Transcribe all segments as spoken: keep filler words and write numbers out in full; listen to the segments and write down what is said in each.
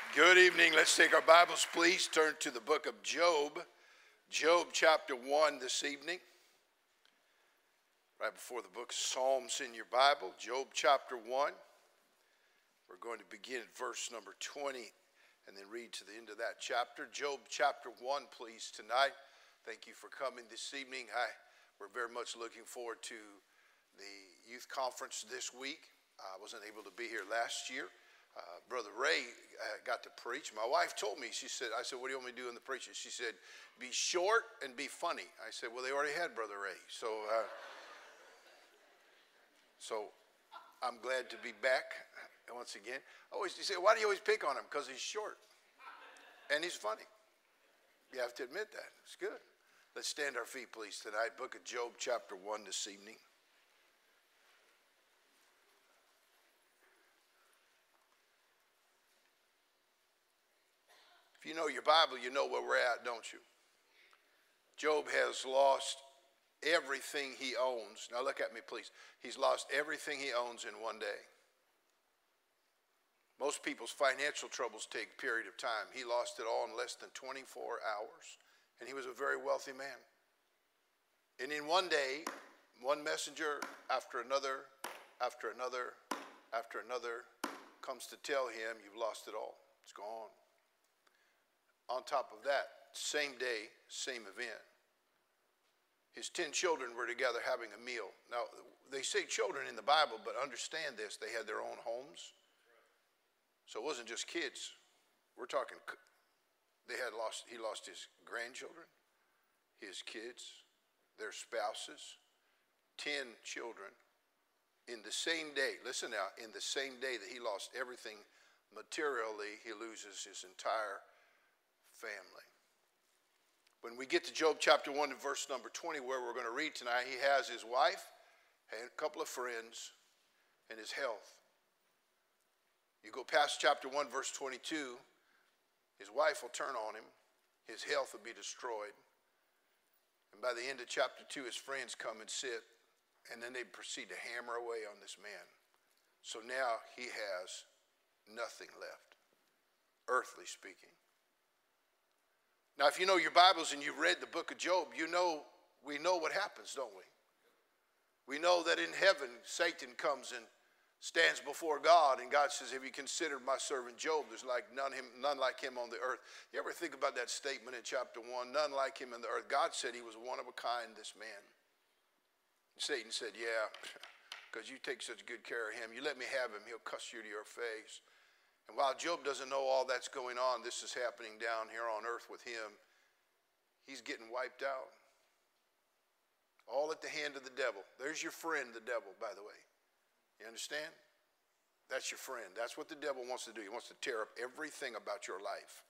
Good evening. Let's take our Bibles, please. Turn to the book of Job. Job chapter one this evening. Right before the book of Psalms in your Bible. Job chapter one. We're going to begin at verse number twenty and then read to the end of that chapter. Job chapter one, please, tonight. Thank you for coming this evening. I, we're very much looking forward to the youth conference this week. I wasn't able to be here last year. Uh, Brother Ray uh, got to preach. My wife told me, she said, I said, what do you want me to do in the preaching? She said, be short and be funny. I said, well, they already had Brother Ray. So, uh, so I'm glad to be back once again. I always you say, why do you always pick on him? Because he's short and he's funny. You have to admit that. It's good. Let's stand our feet, please, tonight. Book of Job chapter one this evening. If you know your Bible, you know where we're at, don't you? Job has lost everything he owns. Now look at me, please. He's lost everything he owns in one day. Most people's financial troubles take a period of time. He lost it all in less than twenty-four hours. And he was a very wealthy man. And in one day, one messenger after another, after another, after another comes to tell him, you've lost it all. It's gone. On top of that, same day, same event. His ten children were together having a meal. Now, they say children in the Bible, but understand this, they had their own homes. So it wasn't just kids. We're talking, they had lost, he lost his grandchildren, his kids, their spouses, ten children in the same day. Listen now, in the same day that he lost everything materially, he loses his entire family. When we get to Job chapter one and verse number twenty, where we're going to read tonight, he has his wife, and a couple of friends, and his health. You go past chapter one, verse twenty-two, his wife will turn on him, his health will be destroyed. And by the end of chapter two, his friends come and sit, and then they proceed to hammer away on this man. So now he has nothing left, earthly speaking. Now, if you know your Bibles and you've read the book of Job, you know, we know what happens, don't we? We know that in heaven, Satan comes and stands before God, and God says, have you considered my servant Job? There's like none, him, none like him on the earth. You ever think about that statement in chapter one? None like him in the earth. God said he was one of a kind, this man. And Satan said, yeah, because you take such good care of him. You let me have him, he'll cuss you to your face. And while Job doesn't know all that's going on, this is happening down here on earth with him. He's getting wiped out. All at the hand of the devil. There's your friend, the devil, by the way. You understand? That's your friend. That's what the devil wants to do. He wants to tear up everything about your life.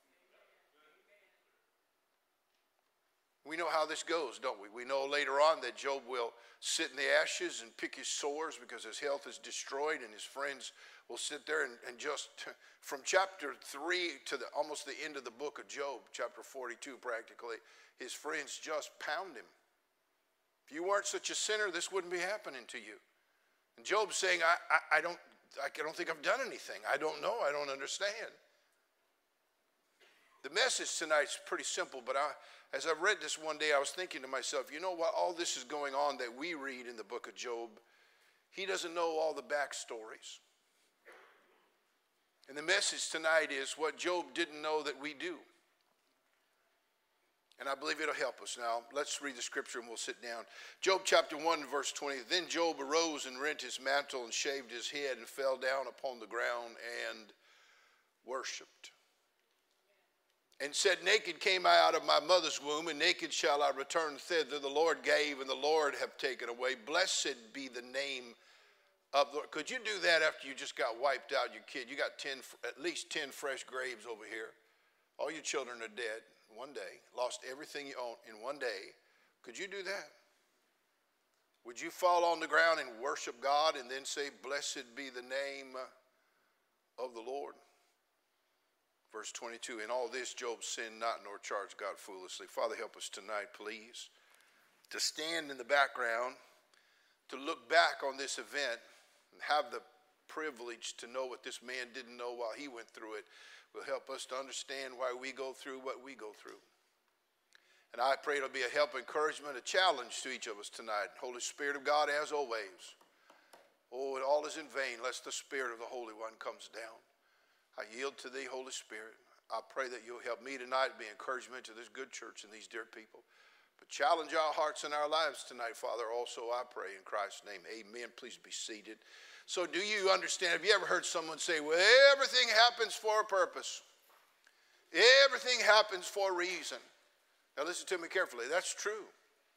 We know how this goes, don't we? We know later on that Job will sit in the ashes and pick his sores because his health is destroyed, and his friends will sit there and, and just from chapter three to the, almost the end of the book of Job, chapter forty-two practically, his friends just pound him. If you weren't such a sinner, this wouldn't be happening to you. And Job's saying, I, I, I, don't, I don't think I've done anything. I don't know. I don't understand. The message tonight's pretty simple, but I, as I read this one day, I was thinking to myself, you know what, all this is going on that we read in the book of Job, he doesn't know all the backstories. And the message tonight is what Job didn't know that we do. And I believe it'll help us. Now, let's read the scripture and we'll sit down. Job chapter one, verse twenty. Then Job arose and rent his mantle and shaved his head and fell down upon the ground and worshipped. And said, naked came I out of my mother's womb, and naked shall I return thither. The Lord gave, and the Lord have taken away. Blessed be the name of the Lord. Could you do that after you just got wiped out, your kid? You got ten, at least ten fresh graves over here. All your children are dead one day. Lost everything you own in one day. Could you do that? Would you fall on the ground and worship God and then say, blessed be the name of the Lord? Verse twenty-two, in all this Job sinned not nor charged God foolishly. Father, help us tonight, please, to stand in the background, to look back on this event and have the privilege to know what this man didn't know while he went through it will help us to understand why we go through what we go through. And I pray it'll be a help, encouragement, a challenge to each of us tonight. Holy Spirit of God, as always. Oh, it all is in vain lest the Spirit of the Holy One comes down. I yield to thee, Holy Spirit. I pray that you'll help me tonight, be encouragement to this good church and these dear people. But challenge our hearts and our lives tonight, Father. Also, I pray in Christ's name. Amen. Please be seated. So do you understand? Have you ever heard someone say, well, everything happens for a purpose. Everything happens for a reason. Now listen to me carefully. That's true.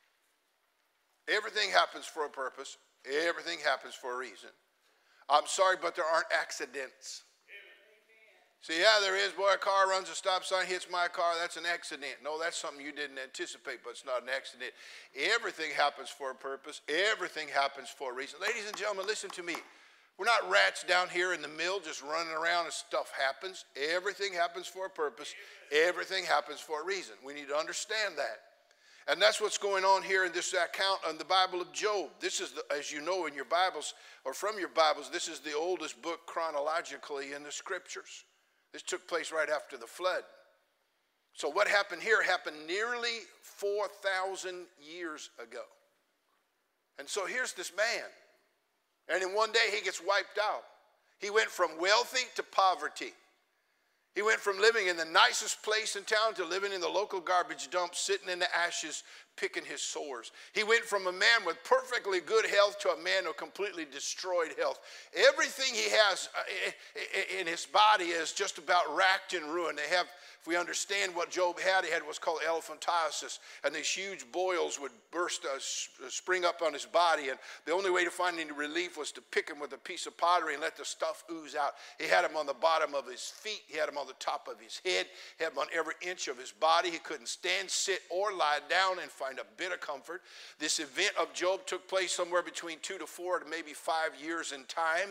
Everything happens for a purpose. Everything happens for a reason. I'm sorry, but there aren't accidents. See, yeah, there is. Boy, a car runs a stop sign, hits my car. That's an accident. No, that's something you didn't anticipate, but it's not an accident. Everything happens for a purpose. Everything happens for a reason. Ladies and gentlemen, listen to me. We're not rats down here in the mill just running around and stuff happens. Everything happens for a purpose. Everything happens for a reason. We need to understand that. And that's what's going on here in this account on the Bible of Job. This is, the, as you know in your Bibles, or from your Bibles, this is the oldest book chronologically in the Scriptures. This took place right after the flood. So what happened here happened nearly four thousand years ago. And so here's this man. And in one day he gets wiped out. He went from wealthy to poverty. He went from living in the nicest place in town to living in the local garbage dump, sitting in the ashes, picking his sores. He went from a man with perfectly good health to a man of completely destroyed health. Everything he has in his body is just about racked and ruined. They have, if we understand what Job had, he had what's called elephantiasis, and these huge boils would burst, uh, spring up on his body, and the only way to find any relief was to pick him with a piece of pottery and let the stuff ooze out. He had him on the bottom of his feet. He had him on the top of his head. He had him on every inch of his body. He couldn't stand, sit, or lie down and find a bit of comfort. This event of Job took place somewhere between two to four to maybe five years in time.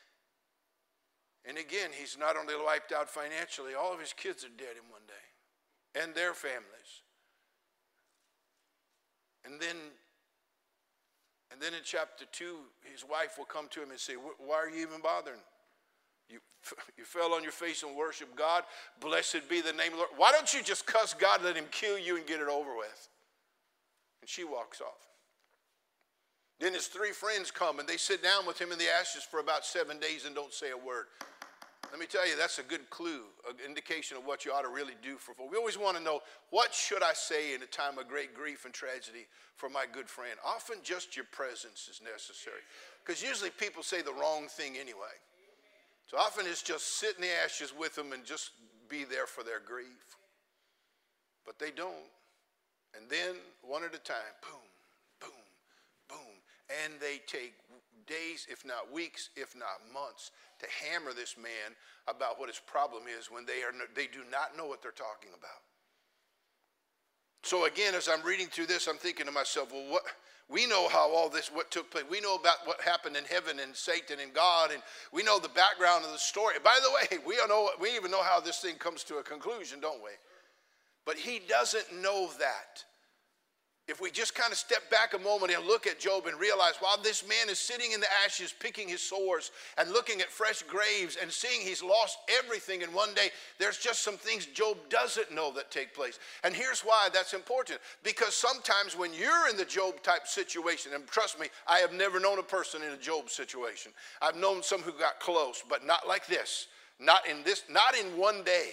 And again, he's not only wiped out financially, all of his kids are dead in one day, and their families. And then, and then in chapter two, his wife will come to him and say, why are you even bothering? You, you fell on your face and worship God. Blessed be the name of the Lord. Why don't you just cuss God, let him kill you and get it over with? And she walks off. Then his three friends come and they sit down with him in the ashes for about seven days and don't say a word. Let me tell you, that's a good clue, an indication of what you ought to really do for folks. We always want to know, what should I say in a time of great grief and tragedy for my good friend? Often just your presence is necessary, because usually people say the wrong thing anyway. So often it's just sit in the ashes with them and just be there for their grief. But they don't. And then one at a time, boom, boom, boom. And they take days, if not weeks, if not months, to hammer this man about what his problem is when they are they do not know what they're talking about. So again, as I'm reading through this, I'm thinking to myself, well, what we know how all this, what took place. We know about what happened in heaven and Satan and God, and we know the background of the story. By the way, we don't know, we even know how this thing comes to a conclusion, don't we? But he doesn't know that. If we just kind of step back a moment and look at Job and realize while this man is sitting in the ashes, picking his sores and looking at fresh graves and seeing he's lost everything in one day, there's just some things Job doesn't know that take place. And here's why that's important. Because sometimes when you're in the Job type situation, and trust me, I have never known a person in a Job situation. I've known some who got close, but not like this. Not in this, not in one day.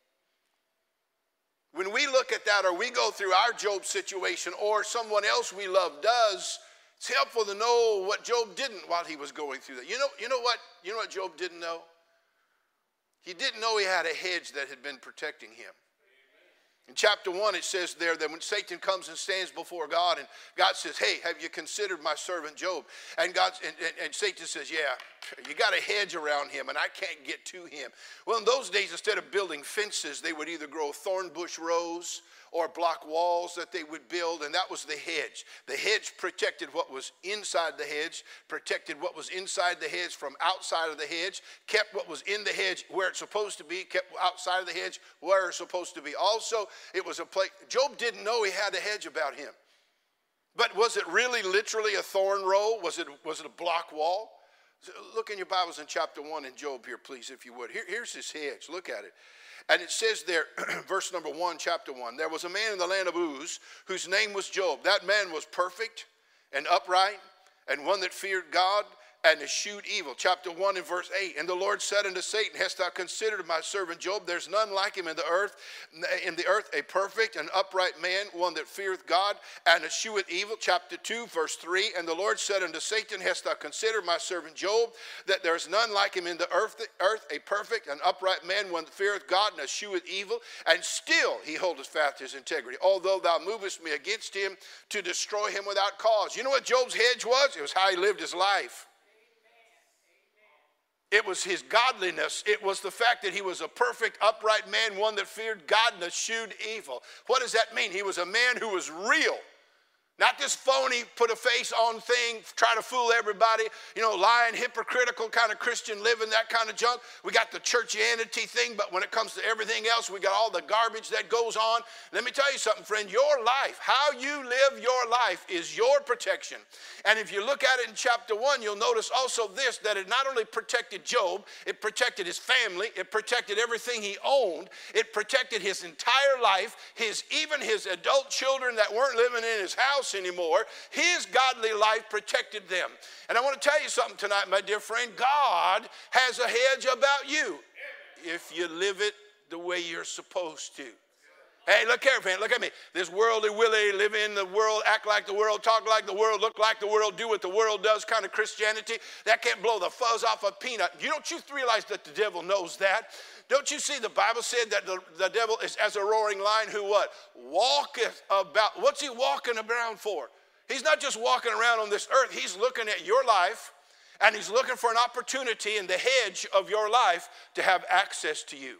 When we look at that, or we go through our Job situation, or someone else we love does, it's helpful to know what Job didn't while he was going through that. You know, you know what? You know what Job didn't know? He didn't know he had a hedge that had been protecting him. In chapter one, it says there that when Satan comes and stands before God, and God says, hey, have you considered my servant Job? And God and, and, and Satan says, yeah, you got a hedge around him, and I can't get to him. Well, in those days, instead of building fences, they would either grow thorn bush rows or block walls that they would build, and that was the hedge. The hedge protected what was inside the hedge, protected what was inside the hedge from outside of the hedge, kept what was in the hedge where it's supposed to be, kept outside of the hedge where it's supposed to be. Also, it was a place. Job didn't know he had a hedge about him. But was it really literally a thorn row? Was it, was it a block wall? Look in your Bibles in chapter one in Job here, please, if you would. Here, here's his hedge. Look at it. And it says there, verse number one, chapter one, there was a man in the land of Uz whose name was Job. That man was perfect and upright and one that feared God and eschewed evil. Chapter one and verse eight. And the Lord said unto Satan, hast thou considered my servant Job? There's none like him in the earth, in the earth, a perfect and upright man, one that feareth God and escheweth evil. Chapter two, verse three. And the Lord said unto Satan, hast thou considered my servant Job? That there is none like him in the earth, the earth, a perfect and upright man, one that feareth God and escheweth evil. And still he holdeth fast his integrity, although thou movest me against him to destroy him without cause. You know what Job's hedge was? It was how he lived his life. It was his godliness. It was the fact that he was a perfect, upright man, one that feared God and eschewed evil. What does that mean? He was a man who was real. Not this phony, put a face on thing, try to fool everybody, you know, lying, hypocritical kind of Christian living, that kind of junk. We got the churchianity thing, but when it comes to everything else, we got all the garbage that goes on. Let me tell you something, friend. Your life, how you live your life is your protection. And if you look at it in chapter one, you'll notice also this, that it not only protected Job, it protected his family, it protected everything he owned, it protected his entire life, his even his adult children that weren't living in his house anymore. His godly life protected them. And I want to tell you something tonight, my dear friend. God has a hedge about you if you live it the way you're supposed to. Hey, look here, friend. Look at me. This worldly willy, live in the world, act like the world, talk like the world, look like the world, do what the world does kind of Christianity, that can't blow the fuzz off a peanut. You don't you realize that the devil knows that? Don't you see the Bible said that the, the devil is as a roaring lion who what? Walketh about. What's he walking around for? He's not just walking around on this earth. He's looking at your life, and he's looking for an opportunity in the hedge of your life to have access to you.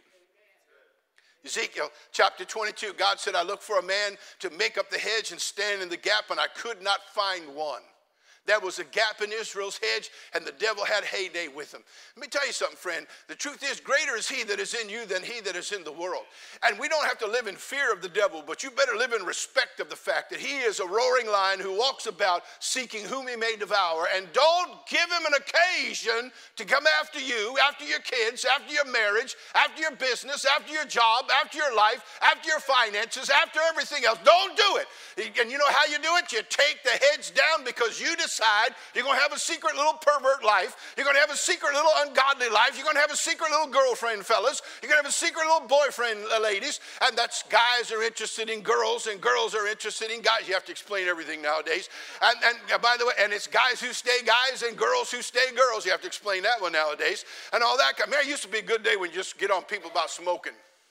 Ezekiel chapter twenty-two, God said, I looked for a man to make up the hedge and stand in the gap, and I could not find one. There was a gap in Israel's hedge, and the devil had heyday with him. Let me tell you something, friend. The truth is, greater is he that is in you than he that is in the world. And we don't have to live in fear of the devil, but you better live in respect of the fact that he is a roaring lion who walks about seeking whom he may devour. And don't give him an occasion to come after you, after your kids, after your marriage, after your business, after your job, after your life, after your finances, after everything else. Don't do it. And you know how you do it? You take the hedge down because you decide you're going to have a secret little pervert life. You're going to have a secret little ungodly life. You're going to have a secret little girlfriend, fellas. You're going to have a secret little boyfriend, uh, ladies. And that's guys are interested in girls, and girls are interested in guys. You have to explain everything nowadays. And, and uh, by the way, and it's guys who stay guys and girls who stay girls. You have to explain that one nowadays. And all that. Man, it used to be a good day when you just get on people about smoking.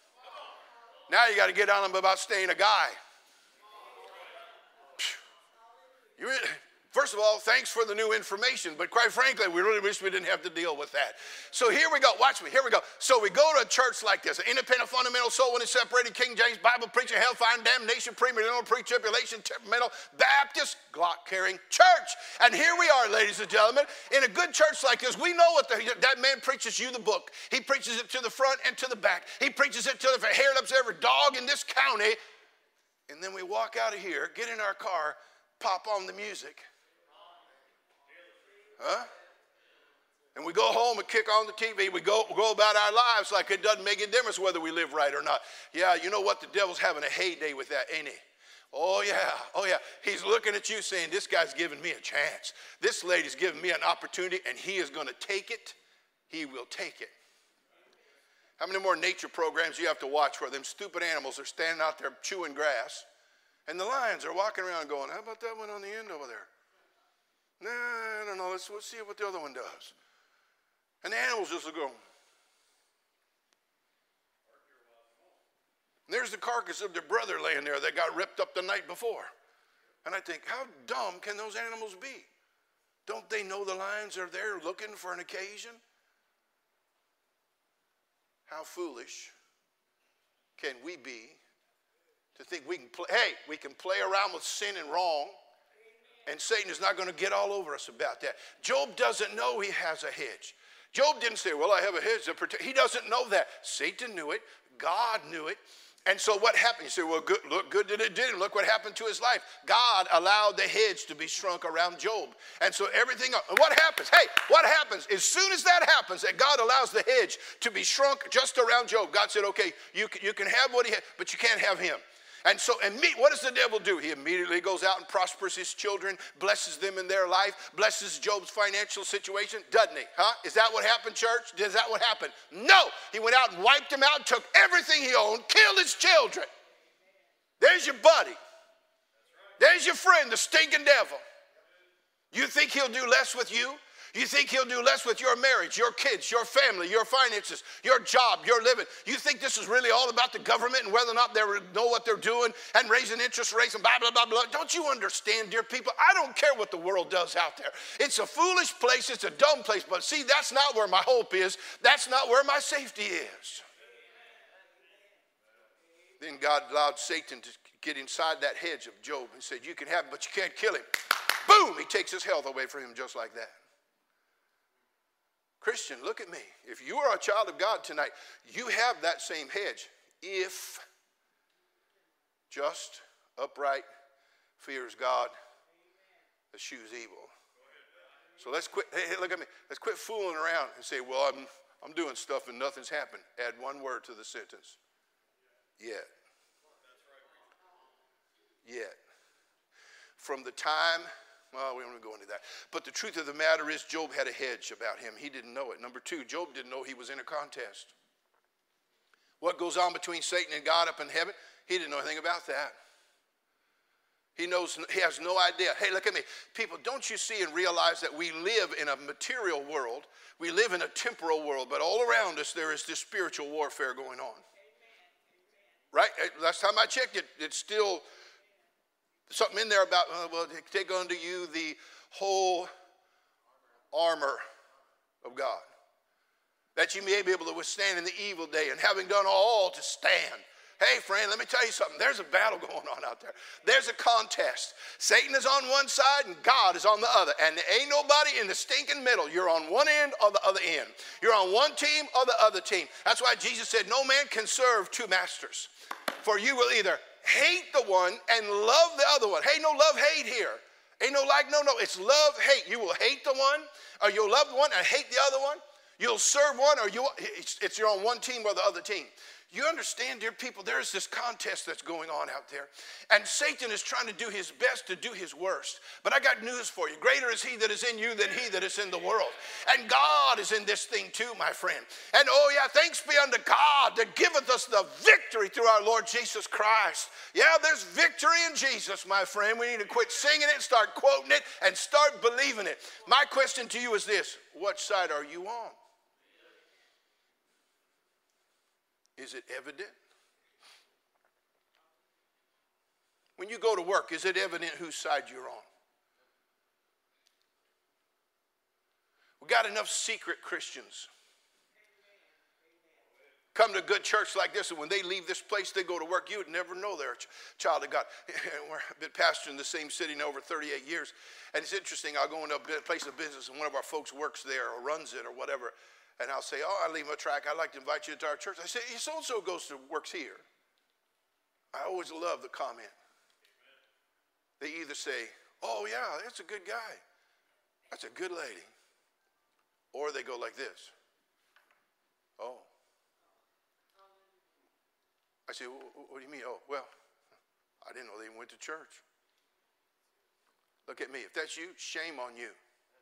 Now you got to get on them about staying a guy. You really... First of all, thanks for the new information, but quite frankly, we really wish we didn't have to deal with that. So here we go. Watch me. Here we go. So we go to a church like this, an independent, fundamental, soul-winning, separated, King James, Bible preaching, hellfire, damnation, premillennial, pre-tribulation, temperamental, Baptist, Glock-carrying church. And here we are, ladies and gentlemen, in a good church like this. We know what the, that man preaches you the book. He preaches it to the front and to the back. He preaches it to the hair lips of every dog in this county. And then we walk out of here, get in our car, pop on the music. Huh? And we go home and kick on the T V. We go, go about our lives like it doesn't make a difference whether we live right or not. Yeah, you know what? The devil's having a heyday with that, ain't he? Oh, yeah. Oh, yeah. He's looking at you saying, this guy's giving me a chance. This lady's giving me an opportunity, and he is going to take it. He will take it. How many more nature programs you have to watch where them stupid animals are standing out there chewing grass, and the lions are walking around going, how about that one on the end over there? No, I don't know. Let's, let's see what the other one does. And the animals just go. And there's the carcass of their brother laying there that got ripped up the night before. And I think, how dumb can those animals be? Don't they know the lions are there looking for an occasion? How foolish can we be to think we can play, hey, we can play around with sin and wrong, and Satan is not going to get all over us about that. Job doesn't know he has a hedge. Job didn't say, well, I have a hedge to protect. He doesn't know that. Satan knew it. God knew it. And so what happened? You say, well, good, look, good that it did. Look what happened to his life. God allowed the hedge to be shrunk around Job. And so everything, and what happens? Hey, what happens? As soon as that happens, that God allows the hedge to be shrunk just around Job, God said, okay, you can, you can have what he had, but you can't have him. And so, and me, what does the devil do? He immediately goes out and prospers his children, blesses them in their life, blesses Job's financial situation, doesn't he? Huh? Is that what happened, church? Is that what happened? No. He went out and wiped them out, took everything he owned, killed his children. There's your buddy. There's your friend, the stinking devil. You think he'll do less with you? You think he'll do less with your marriage, your kids, your family, your finances, your job, your living? You think this is really all about the government and whether or not they know what they're doing and raising interest rates and blah, blah, blah, blah? Don't you understand, dear people? I don't care what the world does out there. It's a foolish place. It's a dumb place. But see, that's not where my hope is. That's not where my safety is. Then God allowed Satan to get inside that hedge of Job and said, you can have him, but you can't kill him. Boom, he takes his health away from him just like that. Christian, look at me. If you are a child of God tonight, you have that same hedge. If just, upright, fears God, eschews evil. So let's quit, hey, hey, look at me. Let's quit fooling around and say, well, I'm, I'm doing stuff and nothing's happened. Add one word to the sentence. Yet. Yet. From the time... Well, we don't want to go into that. But the truth of the matter is Job had a hedge about him. He didn't know it. Number two, Job didn't know he was in a contest. What goes on between Satan and God up in heaven? He didn't know anything about that. He knows, he has no idea. Hey, look at me. People, don't you see and realize that we live in a material world. We live in a temporal world. But all around us there is this spiritual warfare going on. Right? Last time I checked it, it's still... something in there about, uh, well, take unto you the whole armor of God, that you may be able to withstand in the evil day, and having done all to stand. Hey, friend, let me tell you something. There's a battle going on out there. There's a contest. Satan is on one side and God is on the other. And there ain't nobody in the stinking middle. You're on one end or the other end. You're on one team or the other team. That's why Jesus said, no man can serve two masters. For you will either hate the one and love the other one. Hey, no love, hate here. Ain't no like, no, no. It's love, hate. You will hate the one, or you'll love the one and hate the other one. You'll serve one, or you it's, it's you're on one team or the other team. You understand, dear people, there is this contest that's going on out there. And Satan is trying to do his best to do his worst. But I got news for you. Greater is he that is in you than he that is in the world. And God is in this thing too, my friend. And oh yeah, thanks be unto God that giveth us the victory through our Lord Jesus Christ. Yeah, there's victory in Jesus, my friend. We need to quit singing it, start quoting it, and start believing it. My question to you is this: what side are you on? Is it evident? When you go to work, is it evident whose side you're on? We got enough secret Christians come to a good church like this, and when they leave this place, they go to work. You would never know they're a ch- child of God. We've been pastoring in the same city now over thirty-eight years, and it's interesting. I'll go into a place of business, and one of our folks works there or runs it or whatever. And I'll say, oh, I leave my track. I'd like to invite you to our church. I say, so-and-so goes to, works here. I always love the comment. They either say, oh, yeah, that's a good guy. That's a good lady. Or they go like this. Oh. I say, what do you mean? Oh, well, I didn't know they even went to church. Look at me. If that's you, shame on you.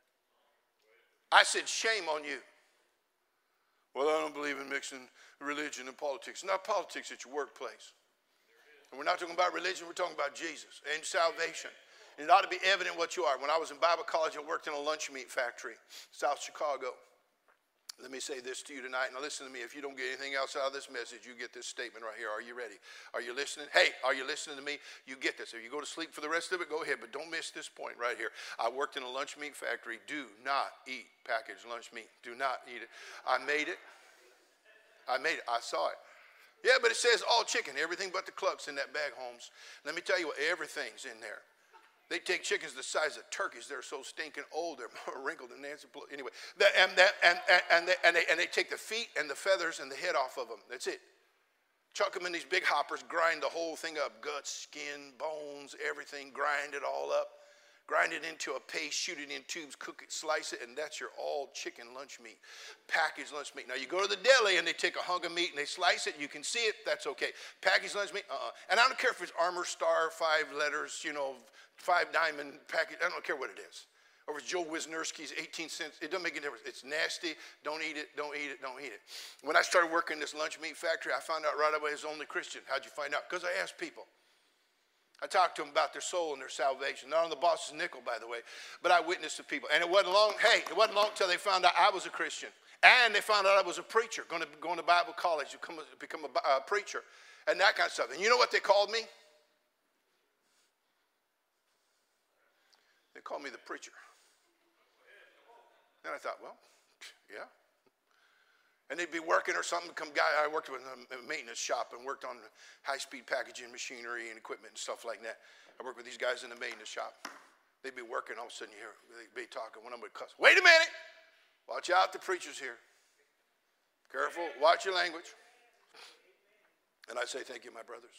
I said, shame on you. Well, I don't believe in mixing religion and politics. Not politics at your workplace. And we're not talking about religion. We're talking about Jesus and salvation. And it ought to be evident what you are. When I was in Bible college, I worked in a lunch meat factory, South Chicago. Let me say this to you tonight. Now listen to me. If you don't get anything else out of this message, you get this statement right here. Are you ready? Are you listening? Hey, are you listening to me? You get this. If you go to sleep for the rest of it, go ahead. But don't miss this point right here. I worked in a lunch meat factory. Do not eat packaged lunch meat. Do not eat it. I made it. I made it. I saw it. Yeah, but it says all chicken. Everything but the clucks in that bag, Holmes. Let me tell you what, everything's in there. They take chickens the size of turkeys. They're so stinking old. They're more wrinkled than Nancy Pelosi. Anyway, that, and, that, and, and, and, they, and, they, and they take the feet and the feathers and the head off of them. That's it. Chuck them in these big hoppers, grind the whole thing up, guts, skin, bones, everything, grind it all up. Grind it into a paste, shoot it in tubes, cook it, slice it, and that's your all chicken lunch meat, packaged lunch meat. Now you go to the deli and they take a hunk of meat and they slice it, you can see it, that's okay. Packaged lunch meat, uh-uh. And I don't care if it's Armour Star, five letters, you know, five diamond package, I don't care what it is. Or if it's Joe Wisniewski's eighteen cents, it doesn't make a difference. It's nasty, don't eat it, don't eat it, don't eat it. When I started working in this lunch meat factory, I found out right away I was the only Christian. How'd you find out? Because I asked people. I talked to them about their soul and their salvation. Not on the boss's nickel, by the way, but I witnessed to people. And it wasn't long, hey, it wasn't long until they found out I was a Christian. And they found out I was a preacher, going to go to Bible college, become a, become a uh, preacher, and that kind of stuff. And you know what they called me? They called me the preacher. And I thought, well, yeah. And they'd be working or something. Come guy, I worked with a maintenance shop and worked on high-speed packaging machinery and equipment and stuff like that. I worked with these guys in the maintenance shop. They'd be working, all of a sudden you hear, they'd be talking. One of them would cuss. Wait a minute. Watch out, the preacher's here. Careful, watch your language. And I'd say, thank you, my brothers.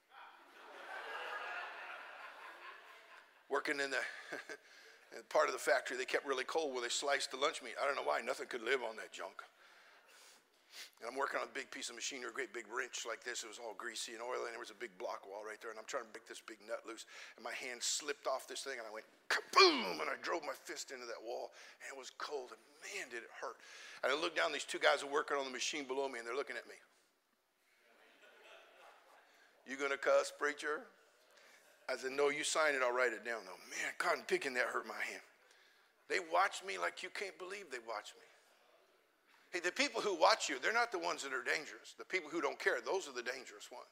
Working in the part of the factory, they kept really cold where they sliced the lunch meat. I don't know why, nothing could live on that junk. And I'm working on a big piece of machinery, a great big wrench like this. It was all greasy and oily, and there was a big block wall right there. And I'm trying to break this big nut loose. And my hand slipped off this thing, and I went kaboom, and I drove my fist into that wall. And it was cold, and man, did it hurt. And I looked down, these two guys are working on the machine below me, and they're looking at me. You gonna cuss, preacher? I said, no, you sign it, I'll write it down, though. Man, cotton picking, that hurt my hand. They watched me like you can't believe they watched me. Hey, the people who watch you, they're not the ones that are dangerous. The people who don't care, those are the dangerous ones.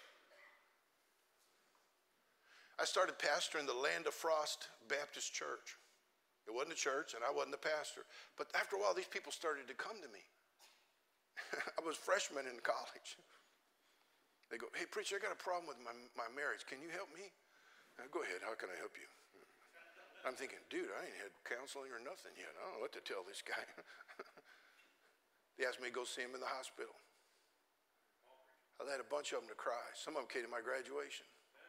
I started pastoring the Land of Frost Baptist Church. It wasn't a church, and I wasn't the pastor. But after a while, these people started to come to me. I was a freshman in college. They go, hey, preacher, I got a problem with my, my marriage. Can you help me? I go, go ahead, how can I help you? I'm thinking, dude, I ain't had counseling or nothing yet. I don't know what to tell this guy. They asked me to go see him in the hospital. I led a bunch of them to cry. Some of them came to my graduation.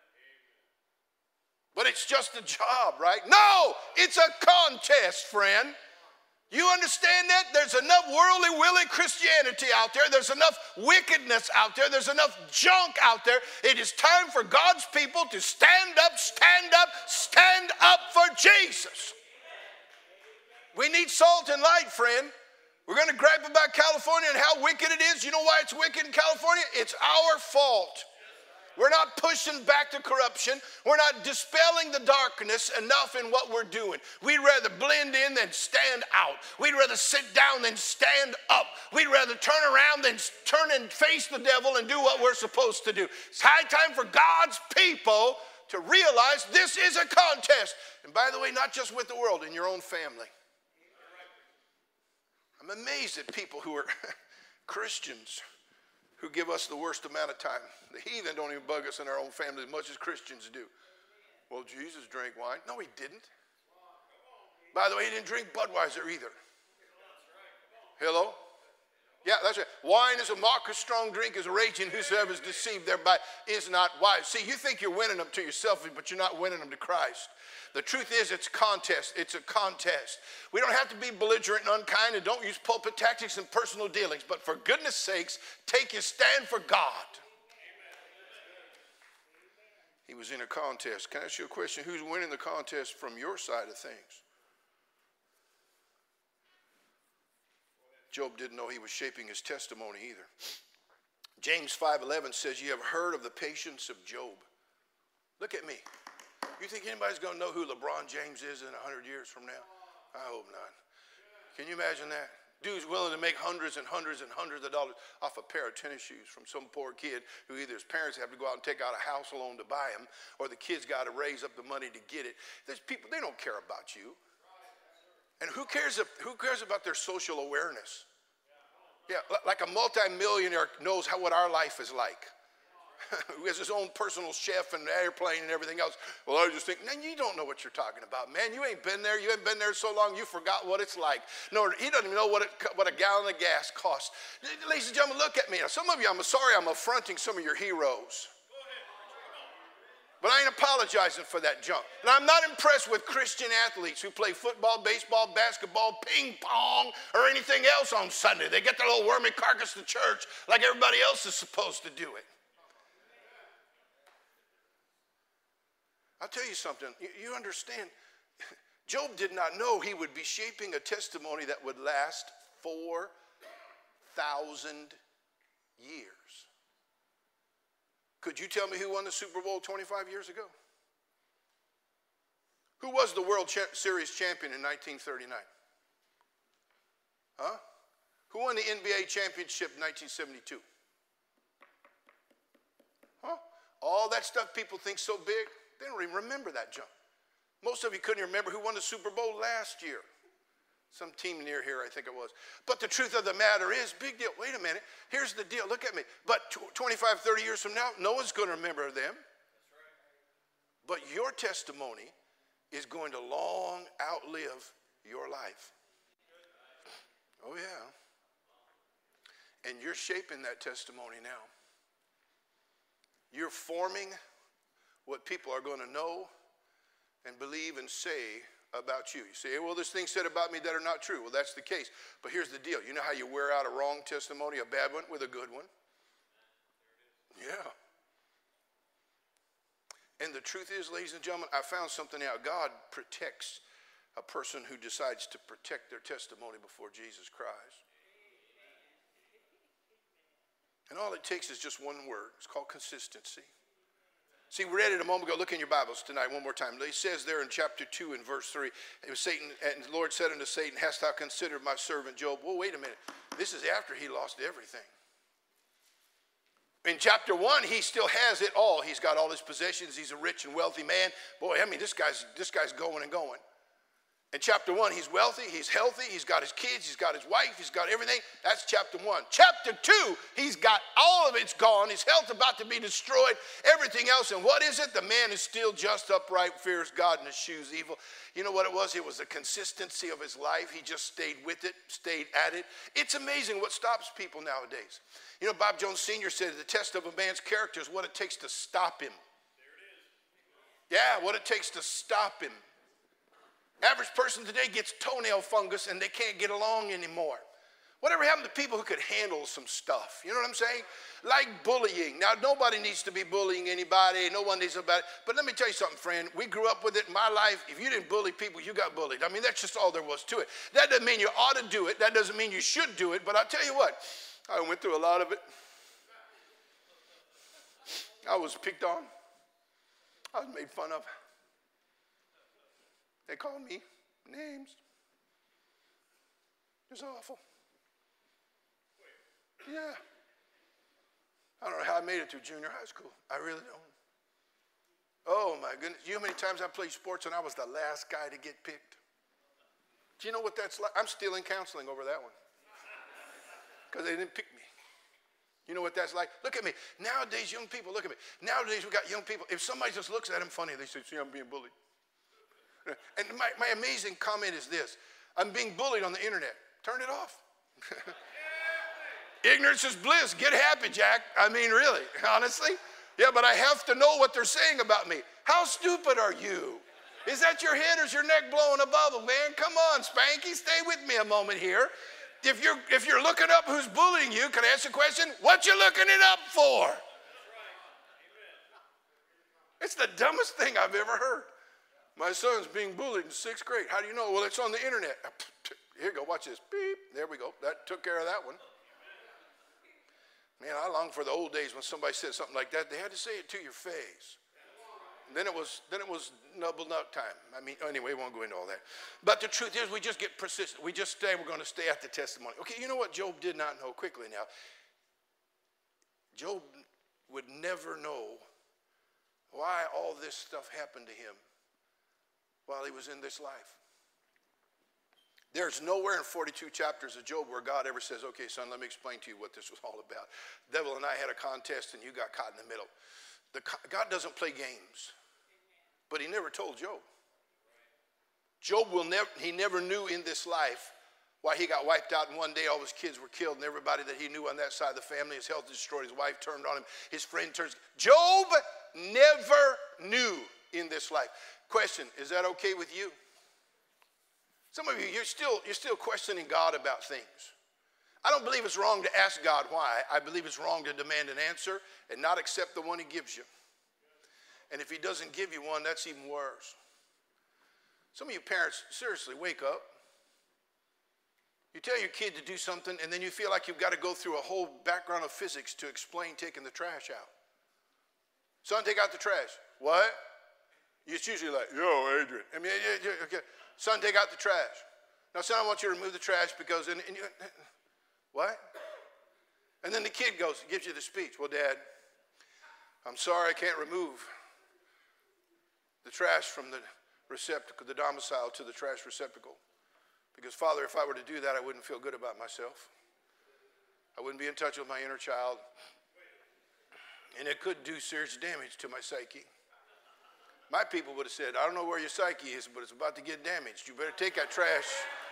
But it's just a job, right? No, it's a contest, friend. You understand that? There's enough worldly, willy Christianity out there. There's enough wickedness out there. There's enough junk out there. It is time for God's people to stand up, stand up, stand up for Jesus. We need salt and light, friend. We're going to gripe about California and how wicked it is. You know why it's wicked in California? It's our fault. We're not pushing back the corruption. We're not dispelling the darkness enough in what we're doing. We'd rather blend in than stand out. We'd rather sit down than stand up. We'd rather turn around than turn and face the devil and do what we're supposed to do. It's high time for God's people to realize this is a contest. And by the way, not just with the world, in your own family. I'm amazed at people who are Christians who give us the worst amount of time. The heathen don't even bug us in our own family as much as Christians do. Well, Jesus drank wine. No, he didn't. By the way, he didn't drink Budweiser either. Hello? Yeah, that's right. Wine is a mock, a strong drink is a raging, whosoever is deceived thereby is not wise. See, you think you're winning them to yourself, but you're not winning them to Christ. The truth is, it's a contest. It's a contest. We don't have to be belligerent and unkind, and don't use pulpit tactics and personal dealings. But for goodness sakes, take your stand for God. He was in a contest. Can I ask you a question? Who's winning the contest from your side of things? Job didn't know he was shaping his testimony either. James five eleven says, you have heard of the patience of Job. Look at me. You think anybody's going to know who LeBron James is in one hundred years from now? I hope not. Can you imagine that? Dude's willing to make hundreds and hundreds and hundreds of dollars off a pair of tennis shoes from some poor kid who either his parents have to go out and take out a house loan to buy him, or the kid's got to raise up the money to get it. There's people, they don't care about you. And who cares, if, who cares about their social awareness? Yeah, like a multimillionaire knows how, what our life is like. who has his own personal chef and airplane and everything else. Well, I just think, man, you don't know what you're talking about, man. You ain't been there. You ain't been there so long, you forgot what it's like. No, he doesn't even know what, it, what a gallon of gas costs. Ladies and gentlemen, look at me. Now, some of you, I'm sorry I'm affronting some of your heroes. But I ain't apologizing for that junk. And I'm not impressed with Christian athletes who play football, baseball, basketball, ping pong, or anything else on Sunday. They get their little wormy carcass to church like everybody else is supposed to do it. I'll tell you something. You understand, Job did not know he would be shaping a testimony that would last four thousand years. Could you tell me who won the Super Bowl twenty-five years ago? Who was the World Series champion in nineteen thirty-nine? Huh? Who won the N B A championship in nineteen seventy-two? Huh? All that stuff people think so big, they don't even remember that junk. Most of you couldn't remember who won the Super Bowl last year. Some team near here, I think it was. But the truth of the matter is, big deal. Wait a minute. Here's the deal. Look at me. But twenty-five, thirty years from now, no one's going to remember them. But your testimony is going to long outlive your life. Oh, yeah. And you're shaping that testimony now. You're forming what people are going to know and believe and say about you. You say, well, there's things said about me that are not true. Well, that's the case. But here's the deal. You know how you wear out a wrong testimony, a bad one, with a good one? Yeah. And the truth is, ladies and gentlemen, I found something out. God protects a person who decides to protect their testimony before Jesus Christ. And all it takes is just one word. It's called consistency. See, we read it a moment ago. Look in your Bibles tonight one more time. It says there in chapter two and verse three, it was Satan, and the Lord said unto Satan, hast thou considered my servant Job? Well, wait a minute. This is after he lost everything. In chapter one, he still has it all. He's got all his possessions. He's a rich and wealthy man. Boy, I mean, this guy's, this guy's going and going. In chapter one, he's wealthy, he's healthy, he's got his kids, he's got his wife, he's got everything. That's chapter one. Chapter two, he's got all of it's gone. His health about to be destroyed, everything else. And what is it? The man is still just, upright, fears God, and eschews evil. You know what it was? It was the consistency of his life. He just stayed with it, stayed at it. It's amazing what stops people nowadays. You know, Bob Jones Senior said the test of a man's character is what it takes to stop him. There it is. Yeah, what it takes to stop him. Average person today gets toenail fungus and they can't get along anymore. Whatever happened to people who could handle some stuff? You know what I'm saying? Like bullying. Now, nobody needs to be bullying anybody. No one needs about it. But let me tell you something, friend. We grew up with it in my life. If you didn't bully people, you got bullied. I mean, that's just all there was to it. That doesn't mean you ought to do it. That doesn't mean you should do it. But I'll tell you what, I went through a lot of it. I was picked on. I was made fun of. They called me names. It was awful. Yeah. I don't know how I made it through junior high school. I really don't. Oh, my goodness. You know how many times I played sports and I was the last guy to get picked? Do you know what that's like? I'm still in counseling over that one. Because they didn't pick me. You know what that's like? Look at me. Nowadays, young people, look at me. Nowadays, we got young people. If somebody just looks at them funny, they say, see, I'm being bullied. And my, my amazing comment is this. I'm being bullied on the internet. Turn it off. Ignorance is bliss. Get happy, Jack. I mean, really, honestly. Yeah, but I have to know what they're saying about me. How stupid are you? Is that your head or is your neck blowing a bubble, man? Come on, Spanky, stay with me a moment here. If you're, if you're looking up who's bullying you, can I ask you a question? What you looking it up for? It's the dumbest thing I've ever heard. My son's being bullied in sixth grade. How do you know? Well, it's on the internet. Here you go, watch this. Beep. There we go. That took care of that one. Man, I long for the old days when somebody said something like that. They had to say it to your face. And then it was then it was double nut time. I mean, anyway, we won't go into all that. But the truth is, we just get persistent. We just stay. We're going to stay at the testimony. Okay, you know what Job did not know quickly now? Job would never know why all this stuff happened to him while he was in this life. There's nowhere in forty-two chapters of Job where God ever says, okay, son, let me explain to you what this was all about. The devil and I had a contest and you got caught in the middle. The, God doesn't play games, but he never told Job. Job will never, he never knew in this life why he got wiped out, and one day all his kids were killed, and everybody that he knew on that side of the family, his health destroyed, his wife turned on him, his friend turns. Job never knew in this life. Question, is that okay with you? Some of you, you're still, you're still questioning God about things. I don't believe it's wrong to ask God why. I believe it's wrong to demand an answer and not accept the one he gives you. And if he doesn't give you one, that's even worse. Some of you parents, seriously, wake up. You tell your kid to do something, and then you feel like you've got to go through a whole background of physics to explain taking the trash out. Son, take out the trash. What? It's usually like, yo, Adrian. I mean, okay. Son, take out the trash. Now, son, I want you to remove the trash because, and, and you, what? And then the kid goes, gives you the speech. Well, Dad, I'm sorry I can't remove the trash from the receptacle, the domicile to the trash receptacle. Because, Father, if I were to do that, I wouldn't feel good about myself. I wouldn't be in touch with my inner child. And it could do serious damage to my psyche. My people would have said, I don't know where your psyche is, but it's about to get damaged. You better take that trash,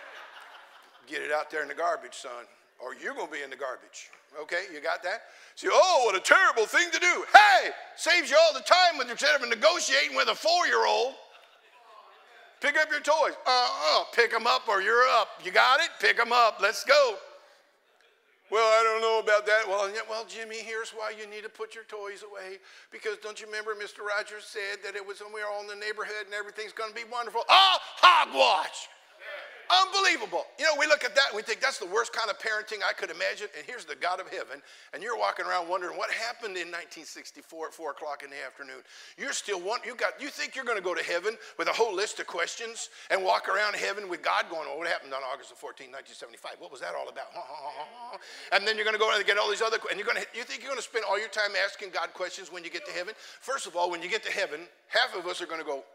get it out there in the garbage, son, or you're going to be in the garbage. Okay, you got that? See, oh, what a terrible thing to do. Hey, saves you all the time when you're instead of negotiating with a four-year-old. Pick up your toys. Uh-uh, pick them up or you're up. You got it? Pick them up. Let's go. Well, I don't know about that. Well, well, Jimmy, here's why you need to put your toys away. Because don't you remember Mister Rogers said that it was when we were all in the neighborhood and everything's going to be wonderful. Ah, hogwash. Unbelievable. You know, we look at that and we think that's the worst kind of parenting I could imagine. And here's the God of heaven. And you're walking around wondering what happened in nineteen sixty-four at four o'clock in the afternoon. You're still want, you got, you think you're going to go to heaven with a whole list of questions and walk around heaven with God going, oh, what happened on August the fourteenth, nineteen seventy-five? What was that all about? And then you're going to go and get all these other, and you're going to, you think you're going to spend all your time asking God questions when you get to heaven? First of all, when you get to heaven, half of us are going to go,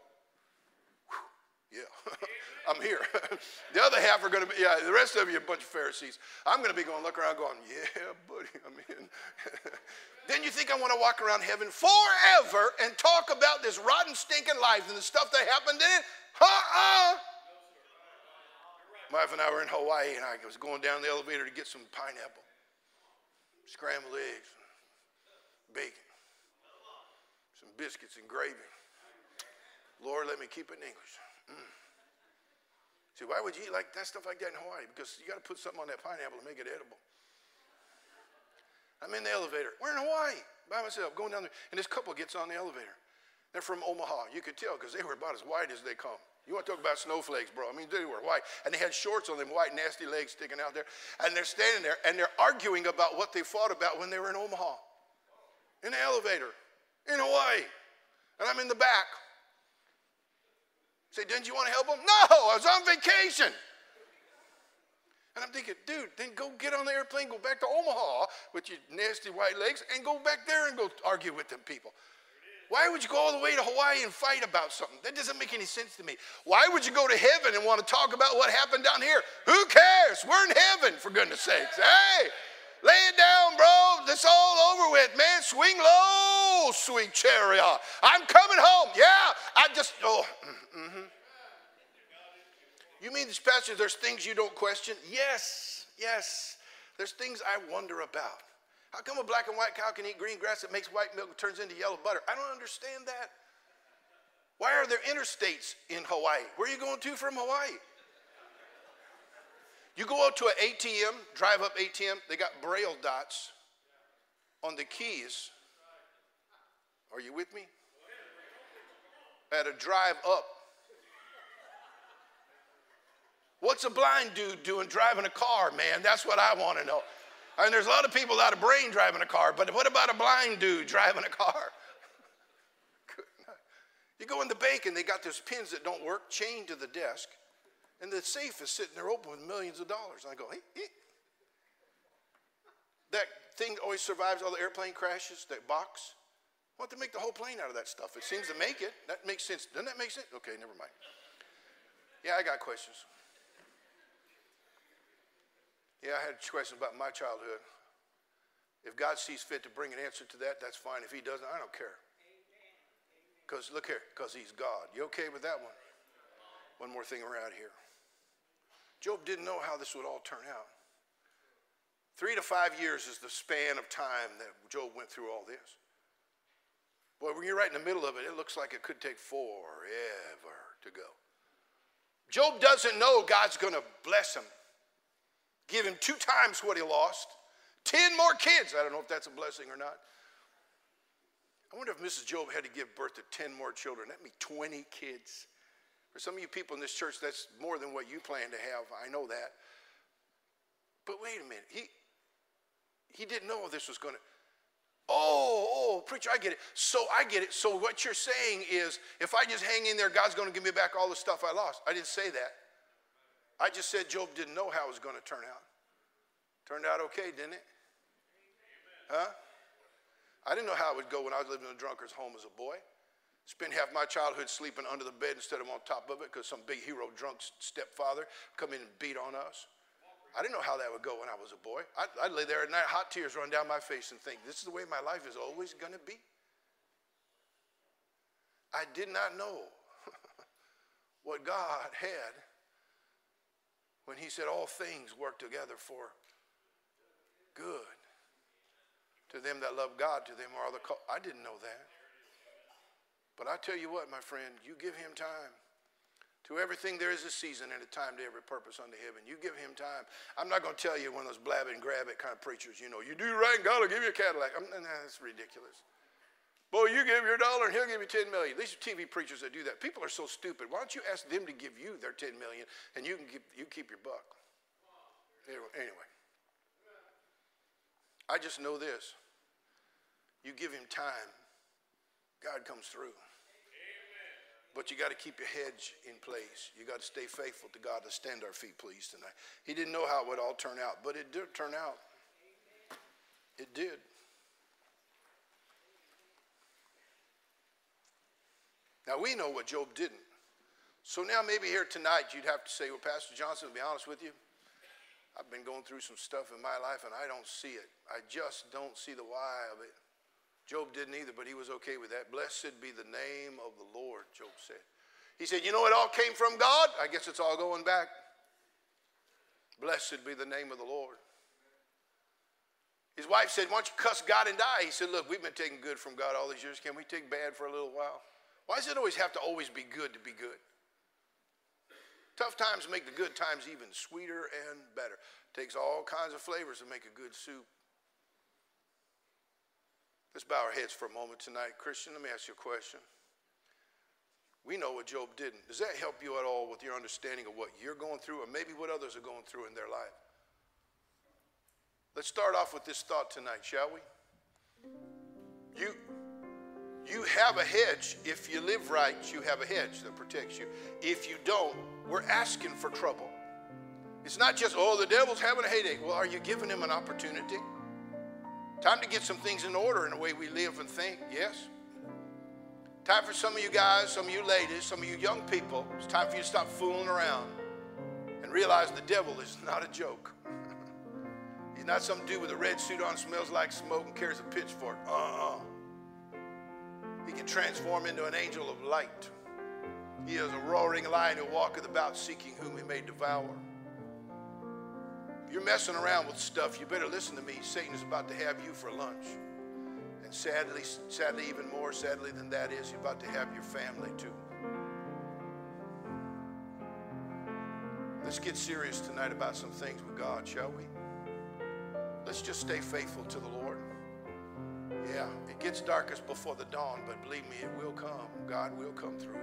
yeah, I'm here. The other half are going to be, yeah, the rest of you are a bunch of Pharisees. I'm going to be going, look around going, yeah, buddy, I'm in. Then you think I want to walk around heaven forever and talk about this rotten, stinking life and the stuff that happened in it? Uh-uh. My wife and I were in Hawaii, and I was going down the elevator to get some pineapple, scrambled eggs, bacon, some biscuits and gravy. Lord, let me keep it in English. Mm. See, why would you eat like that stuff like that in Hawaii? Because you got to put something on that pineapple to make it edible. I'm in the elevator. We're in Hawaii by myself, going down there. And this couple gets on the elevator. They're from Omaha. You could tell because they were about as white as they come. You want to talk about snowflakes, bro. I mean, they were white. And they had shorts on them, white, nasty legs sticking out there. And they're standing there, and they're arguing about what they fought about when they were in Omaha. In the elevator. In Hawaii. And I'm in the back. Say, didn't you want to help them? No, I was on vacation. And I'm thinking, dude, then go get on the airplane, go back to Omaha with your nasty white legs, and go back there and go argue with them people. Why would you go all the way to Hawaii and fight about something? That doesn't make any sense to me. Why would you go to heaven and want to talk about what happened down here? Who cares? We're in heaven, for goodness sakes. Hey, lay it down, bro. This all over with, man. Swing low, sweet chariot. I'm coming home. Yeah, I just, oh, mm-hmm. You mean this passage, there's things you don't question? Yes, yes. There's things I wonder about. How come a black and white cow can eat green grass that makes white milk and turns into yellow butter? I don't understand that. Why are there interstates in Hawaii? Where are you going to from Hawaii? You go out to an A T M, drive up A T M, they got braille dots on the keys. Are you with me? At a drive up. What's a blind dude doing driving a car, man? That's what I want to know. I mean, there's a lot of people without a brain driving a car, but what about a blind dude driving a car? You go in the bank and they got those pins that don't work chained to the desk, and the safe is sitting there open with millions of dollars. And I go, hey, hey. That thing always survives all the airplane crashes, that box. I want to make the whole plane out of that stuff. It seems to make it. That makes sense. Doesn't that make sense? Okay, never mind. Yeah, I got questions. Yeah, I had a question about my childhood. If God sees fit to bring an answer to that, that's fine. If he doesn't, I don't care. Because look here, because he's God. You okay with that one? One more thing around here. Job didn't know how this would all turn out. Three to five years is the span of time that Job went through all this. Boy, when you're right in the middle of it, it looks like it could take forever to go. Job doesn't know God's going to bless him. Give him two times what he lost. Ten more kids. I don't know if that's a blessing or not. I wonder if Missus Job had to give birth to ten more children. That'd be twenty kids. For some of you people in this church, that's more than what you plan to have. I know that. But wait a minute. He, he didn't know this was going to. Oh, oh, preacher, I get it. So I get it. So what you're saying is, if I just hang in there, God's going to give me back all the stuff I lost. I didn't say that. I just said Job didn't know how it was going to turn out. Turned out okay, didn't it? Huh? I didn't know how it would go when I was living in a drunkard's home as a boy. Spent half my childhood sleeping under the bed instead of on top of it because some big hero drunk stepfather come in and beat on us. I didn't know how that would go when I was a boy. I'd, I'd lay there at night, hot tears run down my face and think, this is the way my life is always going to be. I did not know what God had when he said all things work together for good. To them that love God, to them are the called. I didn't know that. But I tell you what, my friend, you give him time. To everything there is a season and a time to every purpose under heaven. You give him time. I'm not going to tell you one of those blab and grab it kind of preachers, you know, you do right and God will give you a Cadillac. I'm, nah, that's ridiculous. Boy, you give your dollar and he'll give you ten million. These are T V preachers that do that. People are so stupid. Why don't you ask them to give you their ten million and you can keep, you keep your buck. Anyway. I just know this. You give him time, God comes through. But you got to keep your hedge in place. You got to stay faithful to God. Let's stand our feet, please, tonight. He didn't know how it would all turn out, but it did turn out. It did. Now, we know what Job didn't. So now maybe here tonight you'd have to say, well, Pastor Johnson, to be honest with you, I've been going through some stuff in my life and I don't see it. I just don't see the why of it. Job didn't either, but he was okay with that. Blessed be the name of the Lord, Job said. He said, you know, it all came from God. I guess it's all going back. Blessed be the name of the Lord. His wife said, why don't you cuss God and die? He said, look, we've been taking good from God all these years. Can we take bad for a little while? Why does it always have to always be good to be good? Tough times make the good times even sweeter and better. Takes all kinds of flavors to make a good soup. Let's bow our heads for a moment tonight. Christian, let me ask you a question. We know what Job didn't. Does that help you at all with your understanding of what you're going through or maybe what others are going through in their life? Let's start off with this thought tonight, shall we? You, you have a hedge. If you live right, you have a hedge that protects you. If you don't, we're asking for trouble. It's not just, oh, the devil's having a headache. Well, are you giving him an opportunity? Time to get some things in order in the way we live and think, yes? Time for some of you guys, some of you ladies, some of you young people, it's time for you to stop fooling around and realize the devil is not a joke. He's not some dude with a red suit on, smells like smoke, and carries a pitchfork. Uh-uh. He can transform into an angel of light. He is a roaring lion who walketh about seeking whom he may devour. If you're messing around with stuff, you better listen to me. Satan is about to have you for lunch. And sadly, sadly, even more sadly than that is, he's about to have your family too. Let's get serious tonight about some things with God, shall we? Let's just stay faithful to the Lord. Yeah, it gets darkest before the dawn, but believe me, it will come. God will come through.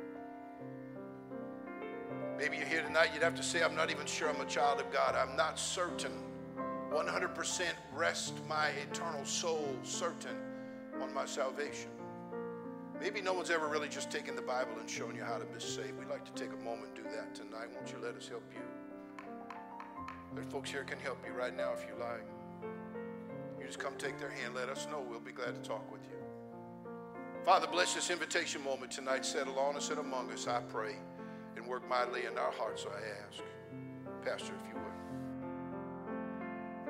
Maybe you're here tonight, you'd have to say, I'm not even sure I'm a child of God. I'm not certain. one hundred percent rest my eternal soul certain on my salvation. Maybe no one's ever really just taken the Bible and shown you how to be saved. We'd like to take a moment and do that tonight. Won't you let us help you? There are folks here can help you right now if you like. You just come take their hand, let us know. We'll be glad to talk with you. Father, bless this invitation moment tonight. Settle on us and among us, I pray, and work mightily in our hearts, so I ask. Pastor, if you would.